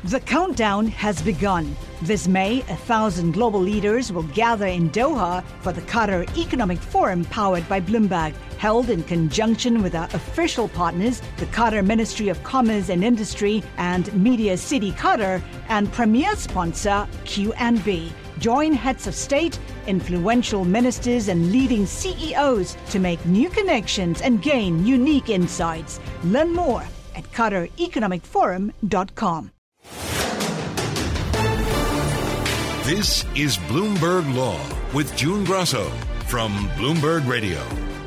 The countdown has begun. This May, 1,000 global leaders will gather in Doha for the Qatar Economic Forum powered by Bloomberg, held in conjunction with our official partners, the Qatar Ministry of Commerce and Industry and Media City Qatar, and premier sponsor QNB. Join heads of state, influential ministers, and leading CEOs to make new connections and gain unique insights. Learn more at QatarEconomicForum.com. This is Bloomberg Law with June Grasso from Bloomberg Radio.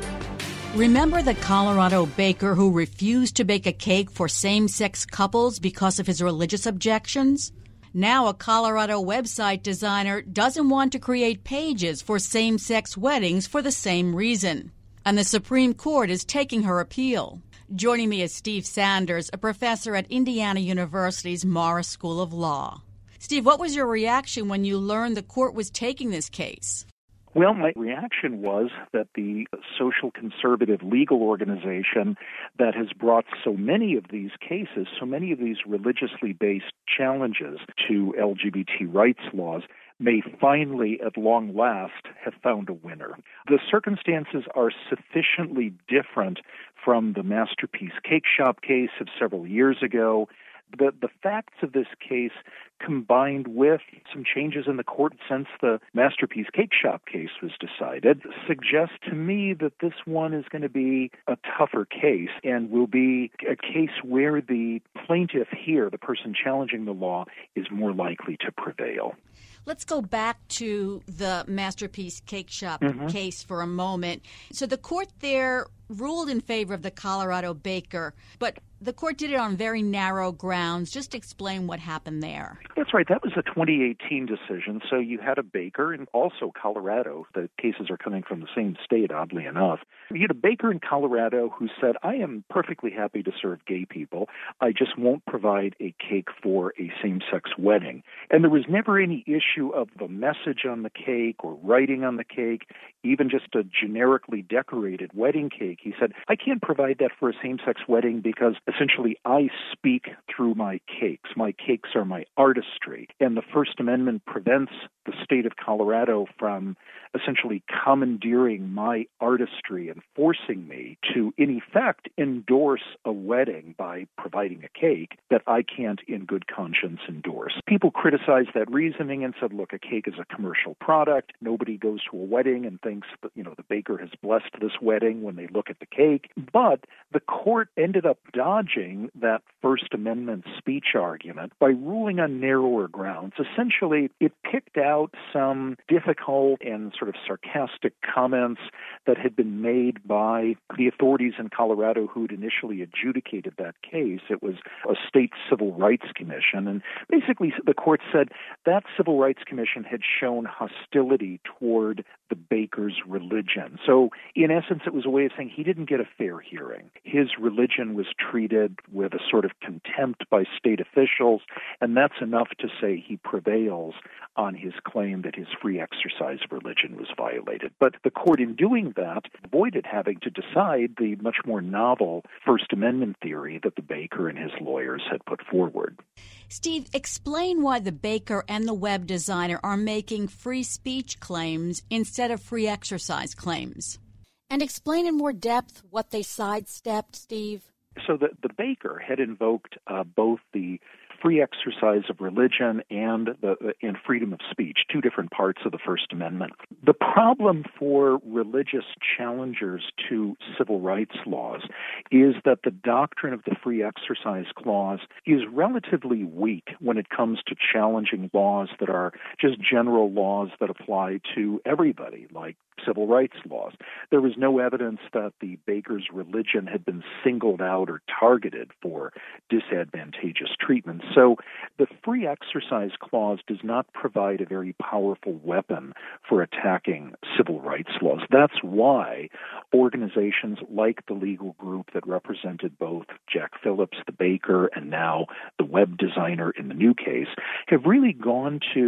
Remember the Colorado baker who refused to bake a cake for same-sex couples because of his religious objections? Now a Colorado website designer doesn't want to create pages for same-sex weddings for the same reason. And the Supreme Court is taking her appeal. Joining me is Steve Sanders, a professor at Indiana University's Morris School of Law. Steve, what was your reaction when you learned the court was taking this case? Well, my reaction was that the social conservative legal organization that has brought so many of these cases, so many of these religiously based challenges to LGBT rights laws, may finally, at long last, have found a winner. The circumstances are sufficiently different from the Masterpiece Cake Shop case of several years ago. The facts of this case, combined with some changes in the court since the Masterpiece Cake Shop case was decided, suggest to me that this one is going to be a tougher case and will be a case where the plaintiff here, the person challenging the law, is more likely to prevail. Let's go back to the Masterpiece Cake Shop case for a moment. So the court there ruled in favor of the Colorado baker, but the court did it on very narrow grounds. Just explain what happened there. That's right. That was a 2018 decision. So you had a baker and also Colorado. The cases are coming from the same state, oddly enough. You had a baker in Colorado who said, I am perfectly happy to serve gay people. I just won't provide a cake for a same-sex wedding. And there was never any issue of the message on the cake or writing on the cake, even just a generically decorated wedding cake. He said, I can't provide that for a same-sex wedding because essentially I speak through my cakes. My cakes are my artistry. And the First Amendment prevents the state of Colorado from essentially commandeering my artistry and forcing me to, in effect, endorse a wedding by providing a cake that I can't in good conscience endorse. People criticized that reasoning and said, look, a cake is a commercial product. Nobody goes to a wedding and thinks that, the baker has blessed this wedding when they look at the cake. But the court ended up dodging that First Amendment speech argument by ruling on narrower grounds. Essentially, it picked out some difficult and sort of sarcastic comments that had been made by the authorities in Colorado who had initially adjudicated that case. It was a state civil rights commission. And basically, the court said that civil rights commission had shown hostility toward the baker's religion. So, in essence, it was a way of saying he didn't get a fair hearing. His religion was treated with a sort of contempt by state officials, and that's enough to say he prevails on his claim that his free exercise of religion was violated. But the court, in doing that, avoided having to decide the much more novel First Amendment theory that the baker and his lawyers had put forward. Steve, explain why the baker and the web designer are making free speech claims instead of free exercise claims. And explain in more depth what they sidestepped, Steve. So the baker had invoked both the free exercise of religion and freedom of speech, two different parts of the First Amendment. The problem for religious challengers to civil rights laws is that the doctrine of the free exercise clause is relatively weak when it comes to challenging laws that are just general laws that apply to everybody, like civil rights laws. There was no evidence that the baker's religion had been singled out or targeted for disadvantageous treatment. So the free exercise clause does not provide a very powerful weapon for attacking civil rights laws. That's why organizations like the legal group that represented both Jack Phillips, the baker, and now the web designer in the new case have really gone to the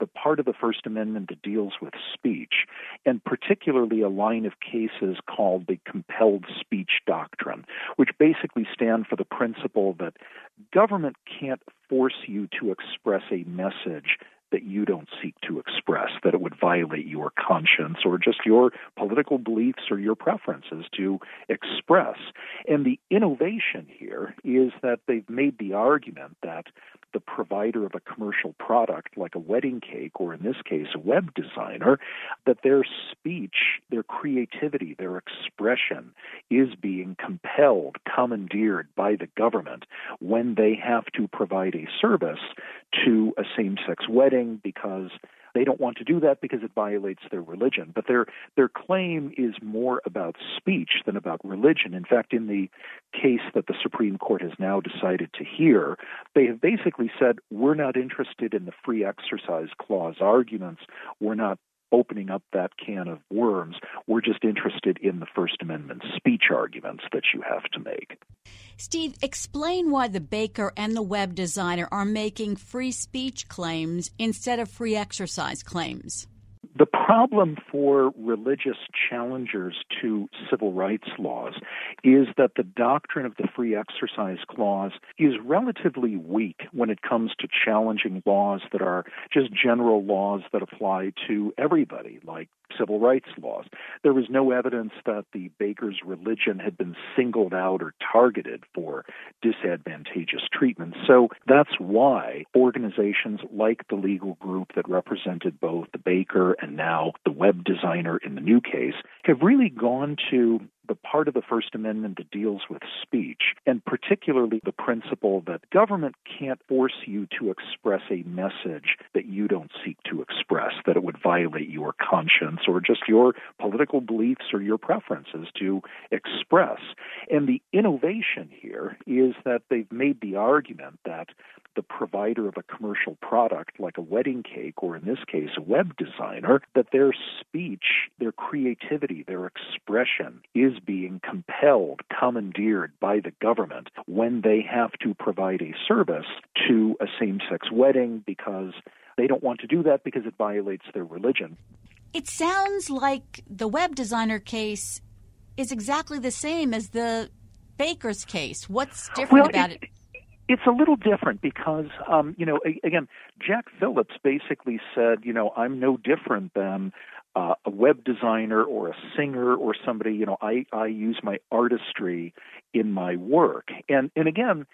the part of the First Amendment that deals with speech, and particularly a line of cases called the compelled speech doctrine, which basically stand for the principle that government can't force you to express a message that you don't seek to express, that it would violate your conscience or just your political beliefs or your preferences to express. And the innovation here is that they've made the argument that the provider of a commercial product like a wedding cake, or in this case, a web designer, that their speech, their creativity, their expression is being compelled, commandeered by the government when they have to provide a service to a same-sex wedding because they don't want to do that because it violates their religion. But their claim is more about speech than about religion. In fact, in the case that the Supreme Court has now decided to hear, they have basically said, we're not interested in the free exercise clause arguments. We're not opening up that can of worms. We're just interested in the First Amendment speech arguments that you have to make. Steve, explain why the baker and the web designer are making free speech claims instead of free exercise claims. The problem for religious challengers to civil rights laws is that the doctrine of the free exercise clause is relatively weak when it comes to challenging laws that are just general laws that apply to everybody, like civil rights laws. There was no evidence that the baker's religion had been singled out or targeted for disadvantageous treatment. So that's why organizations like the legal group that represented both the baker and now the web designer in the new case have really gone to the part of the First Amendment that deals with speech, and particularly the principle that government can't force you to express a message that you don't seek to express, that it would violate your conscience or just your political beliefs or your preferences to express. And the innovation here is that they've made the argument that the provider of a commercial product like a wedding cake, or in this case, a web designer, that their speech, their creativity, their expression is being compelled, commandeered by the government when they have to provide a service to a same-sex wedding because they don't want to do that because it violates their religion. It sounds like the web designer case is exactly the same as the baker's case. What's different about it? It's a little different because, again, Jack Phillips basically said, I'm no different than a web designer or a singer or somebody. I use my artistry in my work. And again,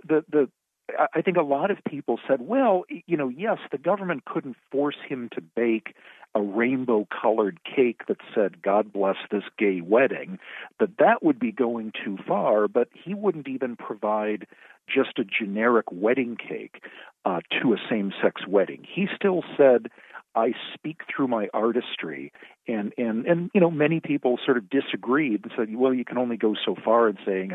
I think a lot of people said, well, yes, the government couldn't force him to bake a rainbow-colored cake that said, God bless this gay wedding, that would be going too far, but he wouldn't even provide just a generic wedding cake to a same-sex wedding. He still said, I speak through my artistry, and many people sort of disagreed and said, well, you can only go so far in saying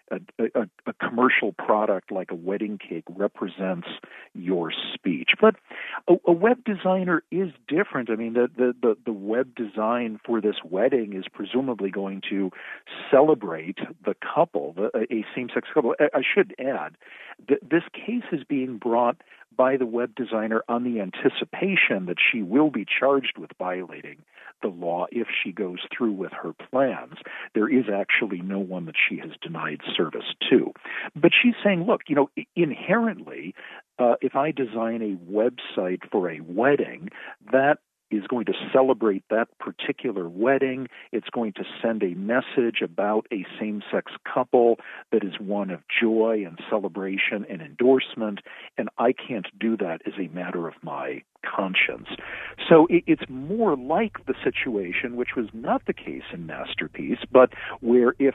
a commercial product like a wedding cake represents your speech. But a web designer is different. I mean, the web design for this wedding is presumably going to celebrate the couple, a same-sex couple. I should add that this case is being brought by the web designer on the anticipation that she will be charged with violating the law if she goes through with her plans. There is actually no one that she has denied service to. But she's saying, look, inherently, if I design a website for a wedding, that is going to celebrate that particular wedding. It's going to send a message about a same-sex couple that is one of joy and celebration and endorsement, and I can't do that as a matter of my conscience. So it's more like the situation, which was not the case in Masterpiece, but where if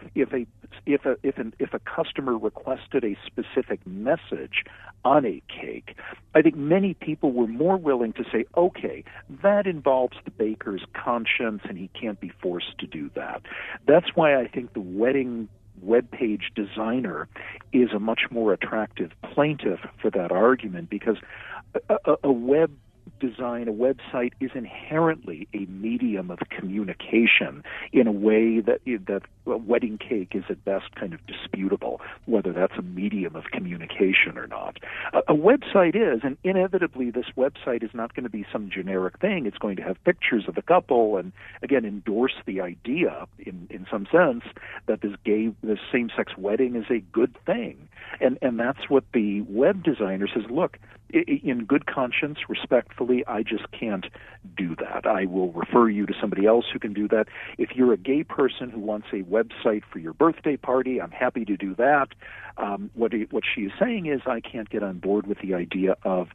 a customer requested a specific message on a cake, I think many people were more willing to say, okay, that involves the baker's conscience and he can't be forced to do that. That's why I think the wedding webpage designer is a much more attractive plaintiff for that argument, because a web design, a website, is inherently a medium of communication in a way that a wedding cake is at best kind of disputable, whether that's a medium of communication or not. A website is, and inevitably this website is not going to be some generic thing. It's going to have pictures of the couple and, again, endorse the idea in some sense that this same-sex wedding is a good thing. And that's what the web designer says, look, in good conscience, respectfully, I just can't do that. I will refer you to somebody else who can do that. If you're a gay person who wants a website for your birthday party, I'm happy to do that. What she is saying is I can't get on board with the idea of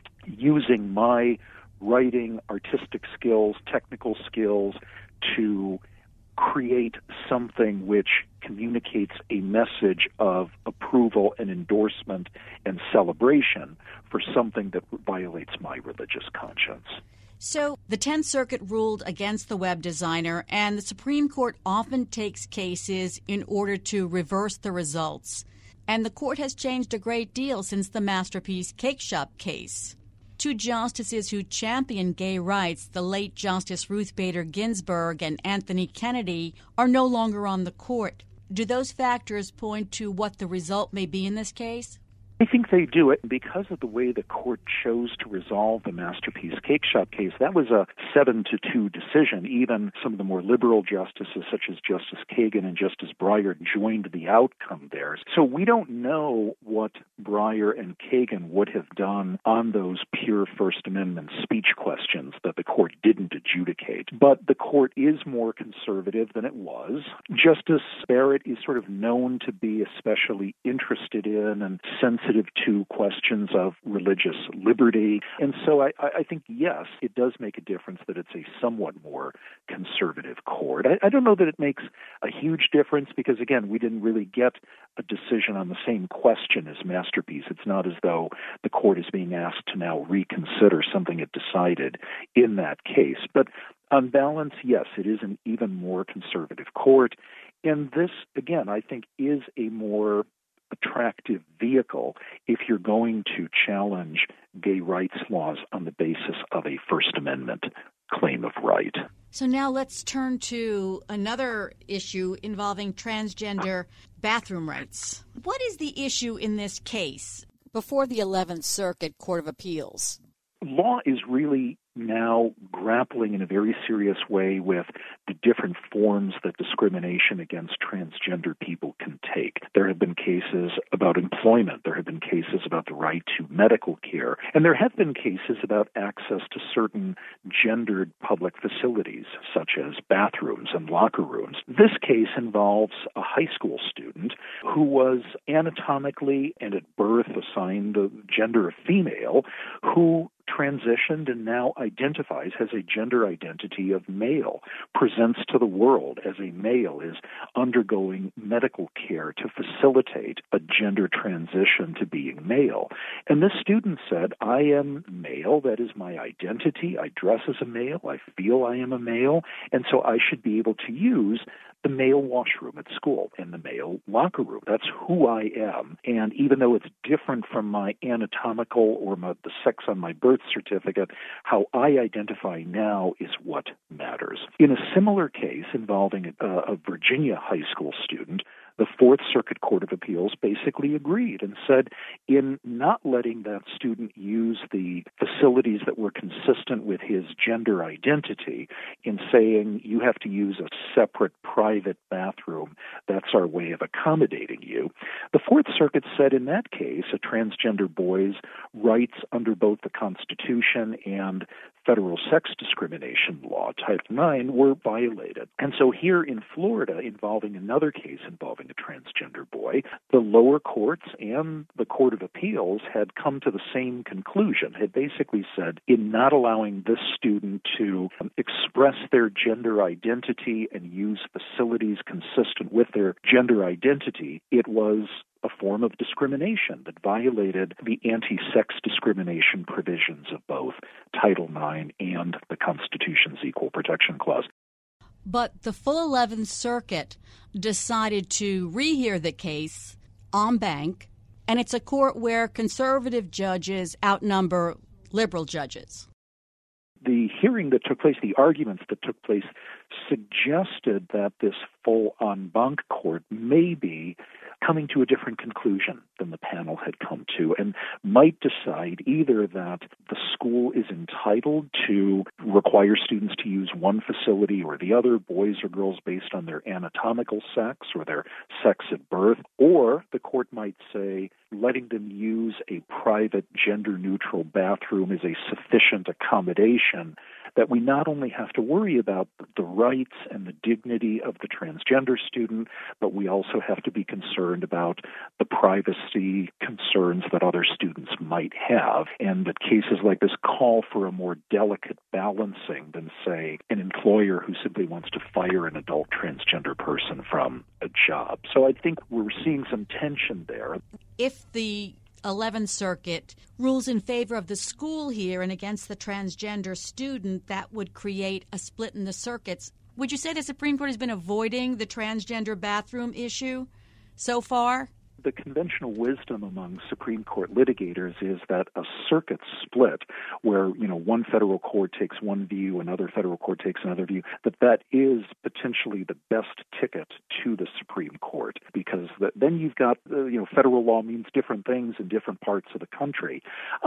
using my writing, artistic skills, technical skills to create something which communicates a message of approval and endorsement and celebration for something that violates my religious conscience. So the 10th Circuit ruled against the web designer, and the Supreme Court often takes cases in order to reverse the results. And the court has changed a great deal since the Masterpiece Cake Shop case. Two justices who championed gay rights, the late Justice Ruth Bader Ginsburg and Anthony Kennedy, are no longer on the court. Do those factors point to what the result may be in this case? I think they do it because of the way the court chose to resolve the Masterpiece Cake Shop case. That was a 7-2 decision. Even some of the more liberal justices, such as Justice Kagan and Justice Breyer, joined the outcome there. So we don't know what Breyer and Kagan would have done on those pure First Amendment speech questions that the court didn't adjudicate. But the court is more conservative than it was. Justice Barrett is sort of known to be especially interested in and sensitive to questions of religious liberty. And so I think, yes, it does make a difference that it's a somewhat more conservative court. I don't know that it makes a huge difference because, again, we didn't really get a decision on the same question as Masterpiece. It's not as though the court is being asked to now reconsider something it decided in that case. But on balance, yes, it is an even more conservative court. And this, again, I think is a more attractive vehicle if you're going to challenge gay rights laws on the basis of a First Amendment claim of right. So now let's turn to another issue involving transgender bathroom rights. What is the issue in this case? Before the 11th Circuit Court of Appeals, law is really now grappling in a very serious way with the different forms that discrimination against transgender people can take. There have been cases about employment. There have been cases about the right to medical care. And there have been cases about access to certain gendered public facilities, such as bathrooms and locker rooms. This case involves a high school student who was anatomically and at birth assigned the gender of female, who transitioned and now identifies as a gender identity of male, presents to the world as a male, is undergoing medical care to facilitate a gender transition to being male. And this student said, I am male, that is my identity, I dress as a male, I feel I am a male, and so I should be able to use the male washroom at school and the male locker room. That's who I am. And even though it's different from my anatomical or the sex on my birth certificate, how I identify now is what matters. In a similar case involving a Virginia high school student, the Fourth Circuit Court of Appeals basically agreed and said in not letting that student use the facilities that were consistent with his gender identity, in saying you have to use a separate private bathroom, that's our way of accommodating you. The Fourth Circuit said in that case a transgender boy's rights under both the Constitution and federal sex discrimination law, Title IX, were violated. And so here in Florida, involving another case involving a transgender boy, the lower courts and the Court of Appeals had come to the same conclusion, had basically said in not allowing this student to express their gender identity and use facilities consistent with their gender identity, it was a form of discrimination that violated the anti-sex discrimination provisions of both Title IX and the Constitution's Equal Protection Clause. But the full 11th Circuit decided to rehear the case en banc, and it's a court where conservative judges outnumber liberal judges. The hearing that took place, the arguments that took place, suggested that this full en banc court may be coming to a different conclusion than the panel had come to, and might decide either that the school is entitled to require students to use one facility or the other, boys or girls, based on their anatomical sex or their sex at birth, or the court might say letting them use a private gender-neutral bathroom is a sufficient accommodation, that we not only have to worry about the rights and the dignity of the transgender student, but we also have to be concerned about the privacy concerns that other students might have, and that cases like this call for a more delicate balancing than, say, an employer who simply wants to fire an adult transgender person from a job. So I think we're seeing some tension there. If the 11th Circuit rules in favor of the school here and against the transgender student, that would create a split in the circuits. Would you say the Supreme Court has been avoiding the transgender bathroom issue so far? The conventional wisdom among Supreme Court litigators is that a circuit split, where one federal court takes one view, another federal court takes another view, that is potentially the best ticket to the Supreme Court, because then you've got federal law means different things in different parts of the country.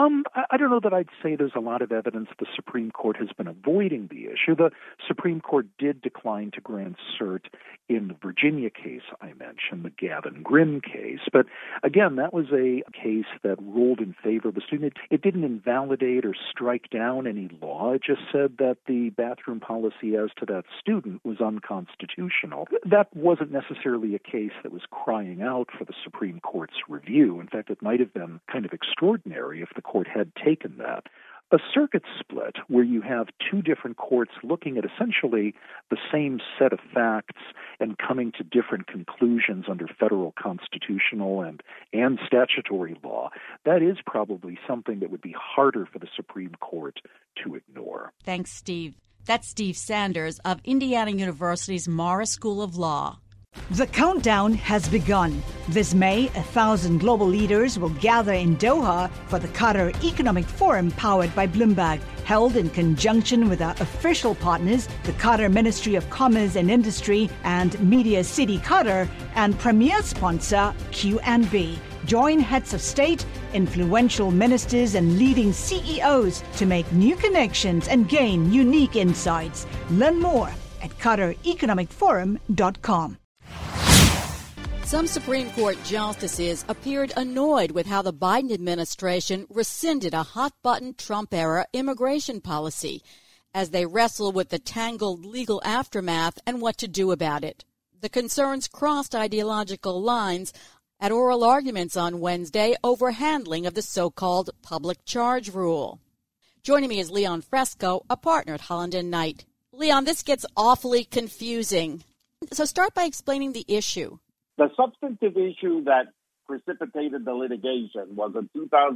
I don't know that I'd say there's a lot of evidence the Supreme Court has been avoiding the issue. The Supreme Court did decline to grant cert in the Virginia case I mentioned, the Gavin Grimm case. But again, that was a case that ruled in favor of the student. It didn't invalidate or strike down any law. It just said that the bathroom policy as to that student was unconstitutional. That wasn't necessarily a case that was crying out for the Supreme Court's review. In fact, it might have been kind of extraordinary if the court had taken that. A circuit split where you have two different courts looking at essentially the same set of facts and coming to different conclusions under federal constitutional and statutory law, that is probably something that would be harder for the Supreme Court to ignore. Thanks, Steve. That's Steve Sanders of Indiana University's Morris School of Law. The countdown has begun. This May, 1,000 global leaders will gather in Doha for the Qatar Economic Forum powered by Bloomberg, held in conjunction with our official partners, the Qatar Ministry of Commerce and Industry and Media City Qatar, and premier sponsor QNB. Join heads of state, influential ministers, and leading CEOs to make new connections and gain unique insights. Learn more at QatarEconomicForum.com. Some Supreme Court justices appeared annoyed with how the Biden administration rescinded a hot-button Trump-era immigration policy as they wrestle with the tangled legal aftermath and what to do about it. The concerns crossed ideological lines at oral arguments on Wednesday over handling of the so-called public charge rule. Joining me is Leon Fresco, a partner at Holland & Knight. Leon, this gets awfully confusing. So start by explaining the issue. The substantive issue that precipitated the litigation was a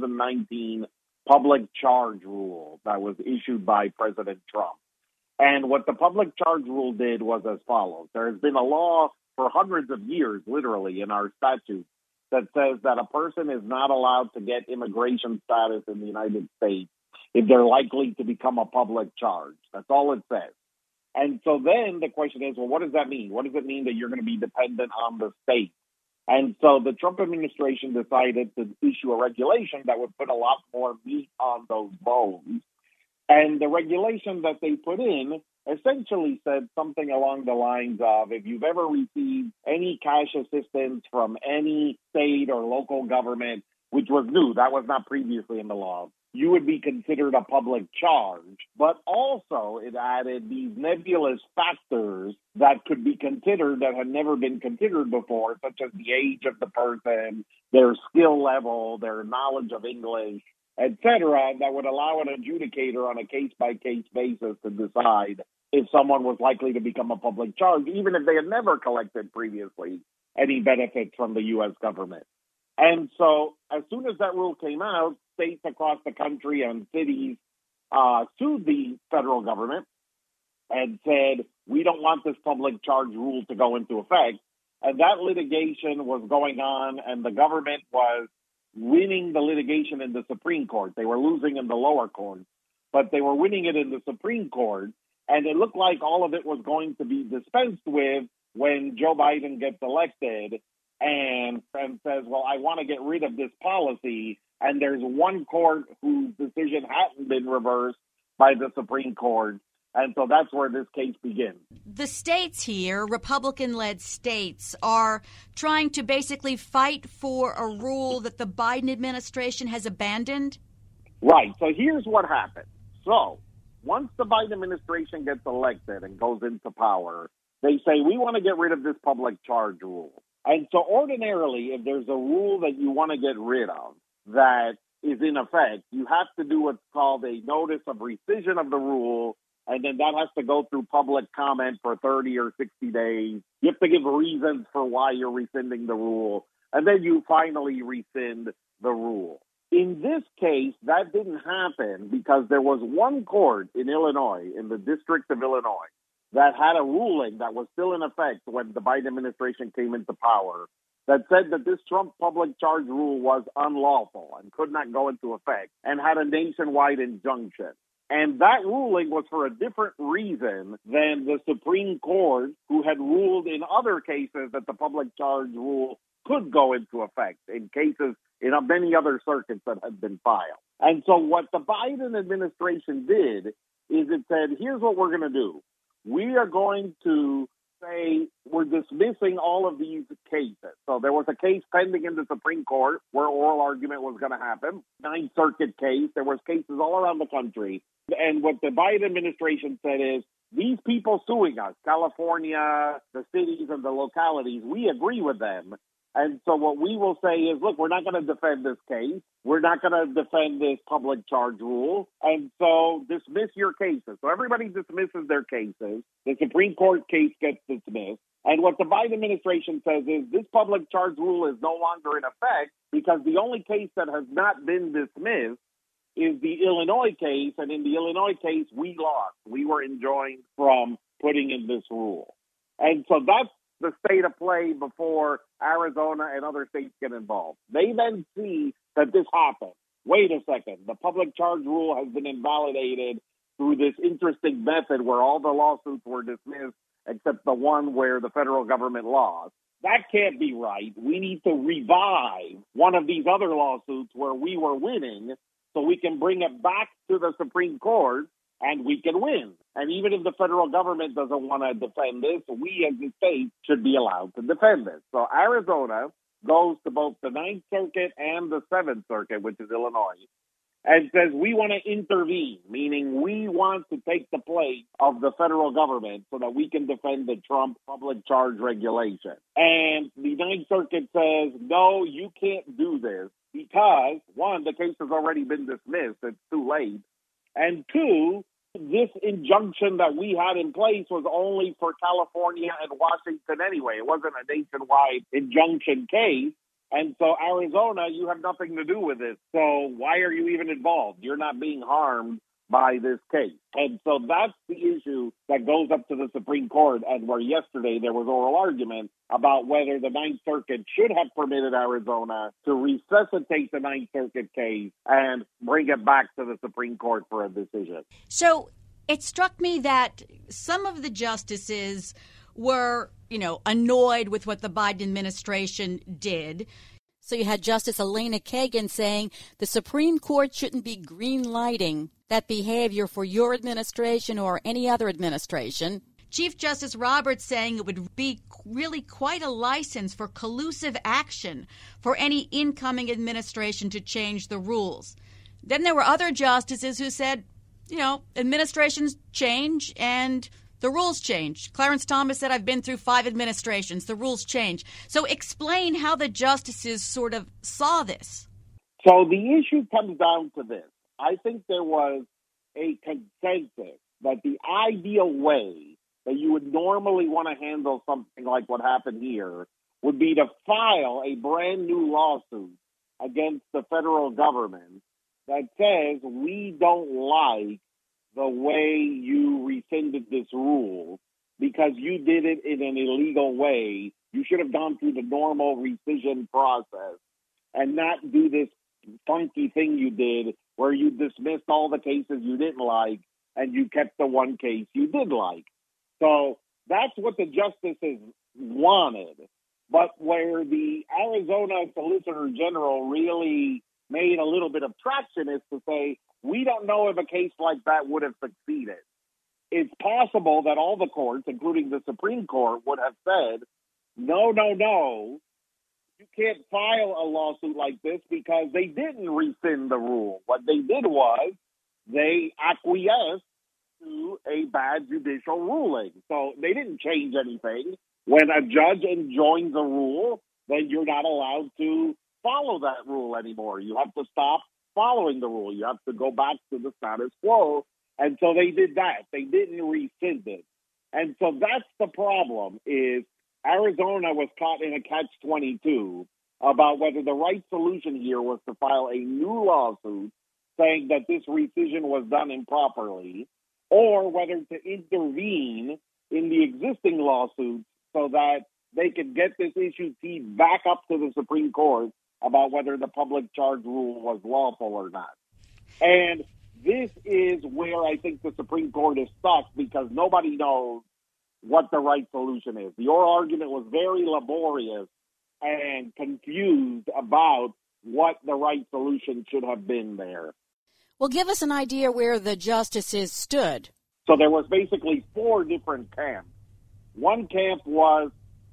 2019 public charge rule that was issued by President Trump. And what the public charge rule did was as follows. There has been a law for hundreds of years, literally, in our statute that says that a person is not allowed to get immigration status in the United States if they're likely to become a public charge. That's all it says. And so then the question is, well, what does that mean? What does it mean that you're going to be dependent on the state? And so the Trump administration decided to issue a regulation that would put a lot more meat on those bones. And the regulation that they put in essentially said something along the lines of, if you've ever received any cash assistance from any state or local government, which was new, that was not previously in the law, you would be considered a public charge. But also it added these nebulous factors that could be considered that had never been considered before, such as the age of the person, their skill level, their knowledge of English, etc., that would allow an adjudicator on a case-by-case basis to decide if someone was likely to become a public charge, even if they had never collected previously any benefits from the U.S. government. And so as soon as that rule came out, states across the country and cities sued the federal government and said, we don't want this public charge rule to go into effect. And that litigation was going on, and the government was winning the litigation in the Supreme Court. They were losing in the lower court. but they were winning it in the Supreme Court. And it looked like all of it was going to be dispensed with when Joe Biden gets elected and says, well, I want to get rid of this policy. And there's one court whose decision hasn't been reversed by the Supreme Court. And so that's where this case begins. The states here, Republican-led states, are trying to basically fight for a rule that the Biden administration has abandoned? Right. So here's what happened. So once the Biden administration gets elected and goes into power, they say, we want to get rid of this public charge rule. And so ordinarily, if there's a rule that you want to get rid of that is in effect, you have to do what's called a notice of rescission of the rule. And then that has to go through public comment for 30 or 60 days. You have to give reasons for why you're rescinding the rule. And then you finally rescind the rule. In this case, that didn't happen because there was one court in Illinois, in the District of Illinois, that had a ruling that was still in effect when the Biden administration came into power that said that this Trump public charge rule was unlawful and could not go into effect and had a nationwide injunction. And that ruling was for a different reason than the Supreme Court, who had ruled in other cases that the public charge rule could go into effect in cases in many other circuits that had been filed. And so what the Biden administration did is it said, here's what we're going to do. We are going to say we're dismissing all of these cases. So there was a case pending in the Supreme Court where oral argument was going to happen. Ninth Circuit case. There was cases all around the country. And what the Biden administration said is, these people suing us, California, the cities and the localities, we agree with them. And so what we will say is, look, we're not going to defend this case. We're not going to defend this public charge rule. And so dismiss your cases. So everybody dismisses their cases. The Supreme Court case gets dismissed. And what the Biden administration says is this public charge rule is no longer in effect because the only case that has not been dismissed is the Illinois case. And in the Illinois case, we lost. We were enjoined from putting in this rule. And so that's the state of play before Arizona and other states get involved. They then see that this happened. Wait a second. The public charge rule has been invalidated through this interesting method where all the lawsuits were dismissed except the one where the federal government lost. That can't be right. We need to revive one of these other lawsuits where we were winning so we can bring it back to the Supreme Court and we can win. And even if the federal government doesn't want to defend this, we as a state should be allowed to defend this. So Arizona goes to both the Ninth Circuit and the Seventh Circuit, which is Illinois, and says we want to intervene, meaning we want to take the place of the federal government so that we can defend the Trump public charge regulation. And the Ninth Circuit says, no, you can't do this because, one, the case has already been dismissed. It's too late. And two, this injunction that we had in place was only for California and Washington anyway. It wasn't a nationwide injunction case. And so Arizona, you have nothing to do with it. So why are you even involved? You're not being harmed by this case. And so that's the issue that goes up to the Supreme Court, and where yesterday there was oral argument about whether the Ninth Circuit should have permitted Arizona to resuscitate the Ninth Circuit case and bring it back to the Supreme Court for a decision. So it struck me that some of the justices were, annoyed with what the Biden administration did. So you had Justice Elena Kagan saying the Supreme Court shouldn't be green-lighting that behavior for your administration or any other administration. Chief Justice Roberts saying it would be really quite a license for collusive action for any incoming administration to change the rules. Then there were other justices who said, administrations change and the rules change. Clarence Thomas said, I've been through 5 administrations. The rules change. So explain how the justices sort of saw this. So the issue comes down to this. I think there was a consensus that the ideal way that you would normally want to handle something like what happened here would be to file a brand new lawsuit against the federal government that says we don't like the way you rescinded this rule because you did it in an illegal way. You should have gone through the normal rescission process and not do this funky thing you did where you dismissed all the cases you didn't like and you kept the one case you did like. So that's what the justices wanted. But where the Arizona Solicitor General really made a little bit of traction is to say, we don't know if a case like that would have succeeded. It's possible that all the courts, including the Supreme Court, would have said, no, you can't file a lawsuit like this because they didn't rescind the rule. What they did was they acquiesced to a bad judicial ruling. So they didn't change anything. When a judge enjoins a rule, then you're not allowed to follow that rule anymore. You have to stop following the rule. You have to go back to the status quo. And so they did that. They didn't rescind it. And so that's the problem, is Arizona was caught in a catch-22 about whether the right solution here was to file a new lawsuit saying that this rescission was done improperly, or whether to intervene in the existing lawsuits so that they could get this issue teed back up to the Supreme Court about whether the public charge rule was lawful or not. And this is where I think the Supreme Court is stuck, because nobody knows what the right solution is. The oral argument was very laborious and confused about what the right solution should have been there. Well, give us an idea where the justices stood. So there was basically 4 different camps. One camp was,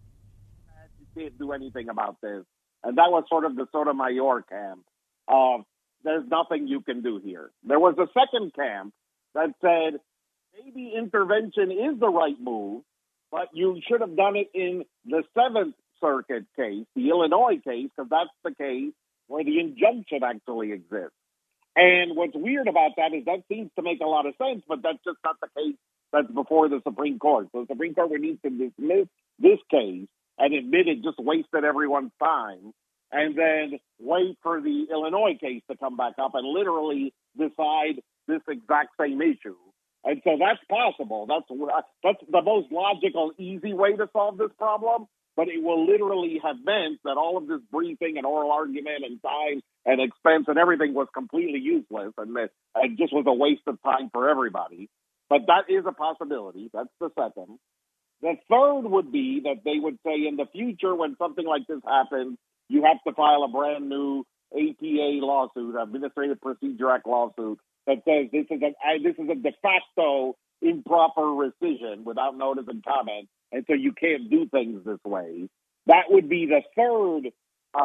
you can't do anything about this. And that was sort of the Sotomayor camp of, there's nothing you can do here. There was a second camp that said, maybe intervention is the right move, but you should have done it in the Seventh Circuit case, the Illinois case, because that's the case where the injunction actually exists. And what's weird about that is that seems to make a lot of sense, but that's just not the case that's before the Supreme Court. So the Supreme Court would need to dismiss this case and admit it just wasted everyone's time, and then wait for the Illinois case to come back up and literally decide this exact same issue. And so that's possible. That's the most logical, easy way to solve this problem. But it will literally have meant that all of this briefing and oral argument and time and expense and everything was completely useless, and it just was a waste of time for everybody. But that is a possibility. That's the second. The third would be that they would say in the future, when something like this happens, you have to file a brand new APA lawsuit, Administrative Procedure Act lawsuit, that says this is a de facto improper rescission without notice and comment, and so you can't do things this way. That would be the third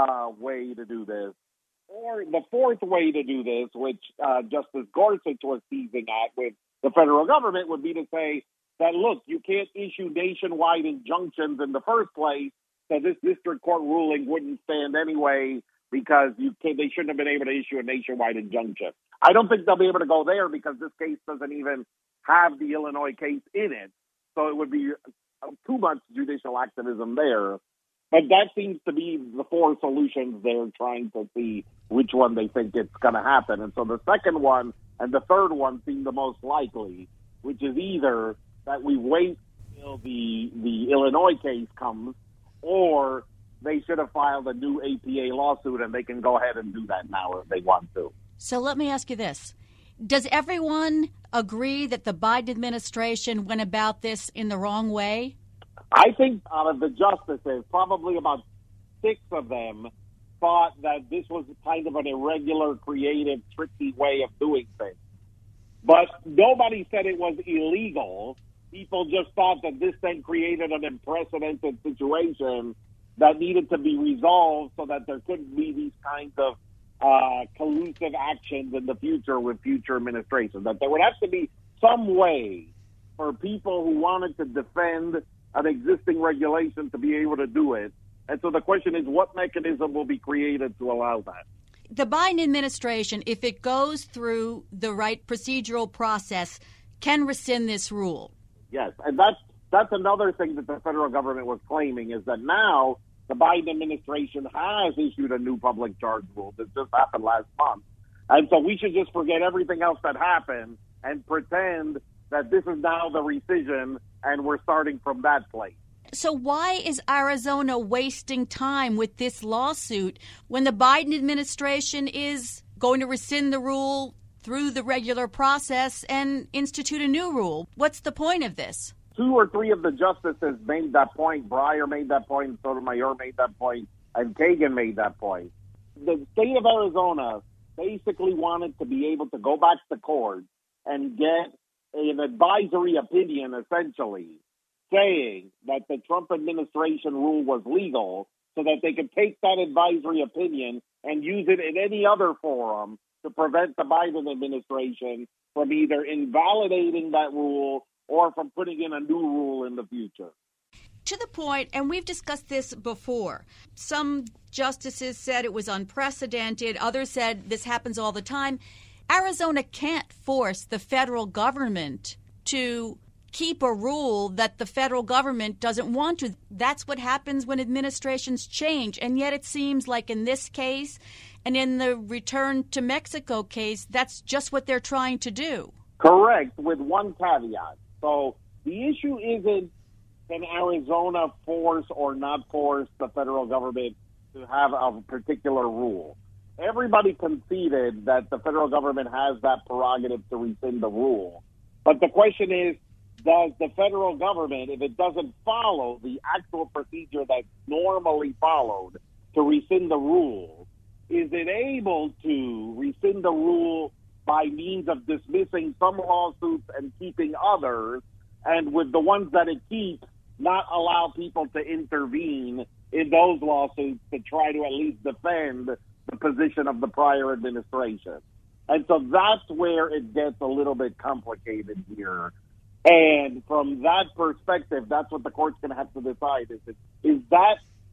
way to do this. Or the fourth way to do this, which Justice Gorsuch was teasing at with the federal government, would be to say that, look, you can't issue nationwide injunctions in the first place, so this district court ruling wouldn't stand anyway because they shouldn't have been able to issue a nationwide injunction. I don't think they'll be able to go there because this case doesn't even have the Illinois case in it, so it would be too much judicial activism there. But that seems to be the 4 solutions they're trying to see which one they think it's going to happen. And so the second one and the third one seem the most likely, which is either that we wait until the Illinois case comes, or they should have filed a new APA lawsuit and they can go ahead and do that now if they want to. So let me ask you this. Does everyone agree that the Biden administration went about this in the wrong way? I think out of the justices, probably about 6 of them thought that this was kind of an irregular, creative, tricky way of doing things. But nobody said it was illegal. People just thought that this then created an unprecedented situation that needed to be resolved so that there couldn't be these kinds of collusive actions in the future with future administrations. That there would have to be some way for people who wanted to defend an existing regulation to be able to do it. And so the question is, what mechanism will be created to allow that? The Biden administration, if it goes through the right procedural process, can rescind this rule. Yes, and that's another thing that the federal government was claiming, is that now the Biden administration has issued a new public charge rule that just happened last month. And so we should just forget everything else that happened and pretend that this is now the rescission and we're starting from that place. So why is Arizona wasting time with this lawsuit when the Biden administration is going to rescind the rule through the regular process and institute a new rule. What's the point of this? 2 or 3 of the justices made that point. Breyer made that point, Sotomayor made that point, and Kagan made that point. The state of Arizona basically wanted to be able to go back to court and get an advisory opinion, essentially, saying that the Trump administration rule was legal so that they could take that advisory opinion and use it in any other forum to prevent the Biden administration from either invalidating that rule or from putting in a new rule in the future. To the point, and we've discussed this before, some justices said it was unprecedented. Others said this happens all the time. Arizona can't force the federal government to keep a rule that the federal government doesn't want to. That's what happens when administrations change. And yet it seems like in this case and in the return to Mexico case, that's just what they're trying to do. Correct, with one caveat. So the issue isn't can Arizona force or not force the federal government to have a particular rule. Everybody conceded that the federal government has that prerogative to rescind the rule. But the question is, does the federal government, if it doesn't follow the actual procedure that's normally followed to rescind the rule, is it able to rescind the rule by means of dismissing some lawsuits and keeping others, and with the ones that it keeps, not allow people to intervene in those lawsuits to try to at least defend the position of the prior administration? And so that's where it gets a little bit complicated here. And from that perspective, that's what the court's going to have to decide. Is that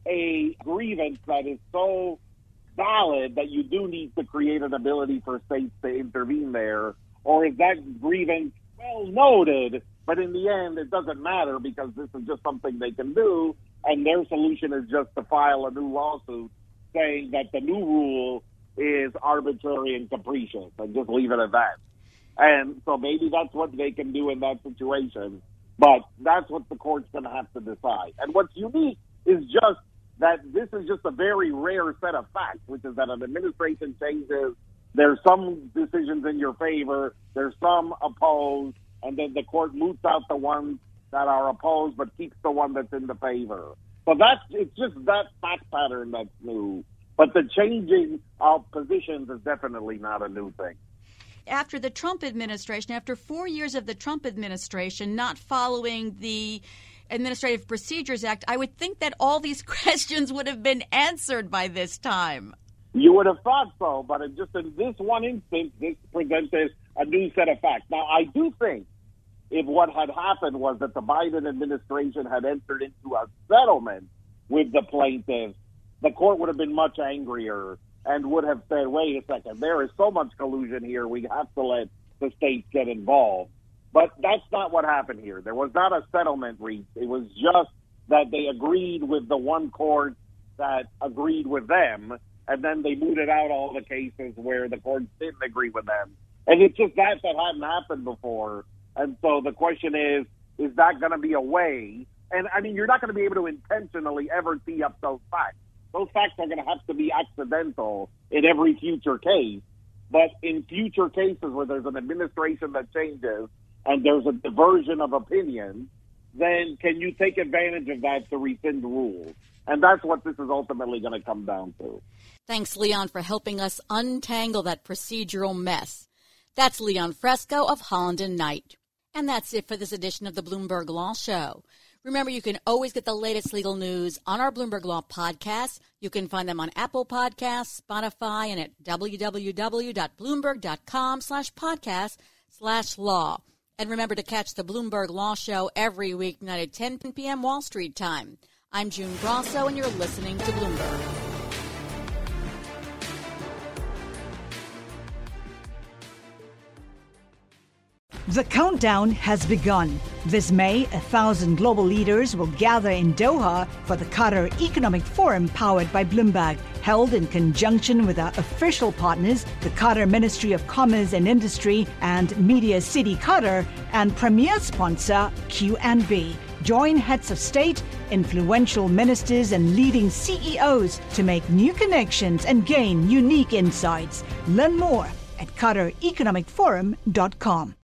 a grievance that is so valid that you do need to create an ability for states to intervene there? Or is that grievance well noted, but in the end it doesn't matter because this is just something they can do, and their solution is just to file a new lawsuit saying that the new rule is arbitrary and capricious, and just leave it at that. And so maybe that's what they can do in that situation, but that's what the court's going to have to decide. And what's unique is just that this is just a very rare set of facts, which is that an administration changes, there's some decisions in your favor, there's some opposed, and then the court moots out the ones that are opposed but keeps the one that's in the favor. So it's just that fact pattern that's new. But the changing of positions is definitely not a new thing. After the Trump administration, after 4 years of the Trump administration not following the Administrative Procedures Act, I would think that all these questions would have been answered by this time. You would have thought so, but just in this one instance, this presents a new set of facts. Now, I do think if what had happened was that the Biden administration had entered into a settlement with the plaintiffs, the court would have been much angrier and would have said, wait a second, there is so much collusion here, we have to let the states get involved. But that's not what happened here. There was not a settlement reached. It was just that they agreed with the one court that agreed with them, and then they mooted out all the cases where the courts didn't agree with them. And it's just that hadn't happened before. And so the question is that going to be a way? And, I mean, you're not going to be able to intentionally ever tee up those facts. Those facts are going to have to be accidental in every future case. But in future cases where there's an administration that changes and there's a diversion of opinion, then can you take advantage of that to rescind rules? And that's what this is ultimately going to come down to. Thanks, Leon, for helping us untangle that procedural mess. That's Leon Fresco of Holland & Knight. And that's it for this edition of the Bloomberg Law Show. Remember, you can always get the latest legal news on our Bloomberg Law podcasts. You can find them on Apple Podcasts, Spotify, and at www.bloomberg.com/podcast/law. And remember to catch the Bloomberg Law Show every weeknight at 10 p.m. Wall Street time. I'm June Grosso, and you're listening to Bloomberg. The countdown has begun. This May, 1,000 global leaders will gather in Doha for the Qatar Economic Forum powered by Bloomberg, held in conjunction with our official partners, the Qatar Ministry of Commerce and Industry and Media City Qatar, and premier sponsor QNB. Join heads of state, influential ministers, and leading CEOs to make new connections and gain unique insights. Learn more at QatarEconomicForum.com.